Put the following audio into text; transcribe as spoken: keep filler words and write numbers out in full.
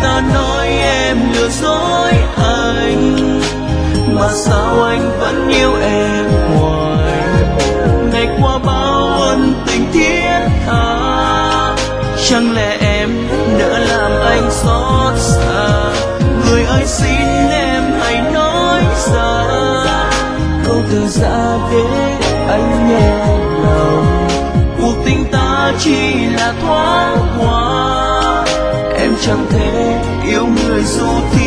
ta nói em lừa dối anh, mà sao anh vẫn yêu em hoài. Ngày qua bao ân tình thiết tha, chẳng lẽ em nỡ làm anh xót xa. Người ơi xin em hãy nói ra câu từ giã để anh nhẹ lòng. Cuộc tình ta chỉ là thoáng qua, em chẳng thể yêu người dù thiên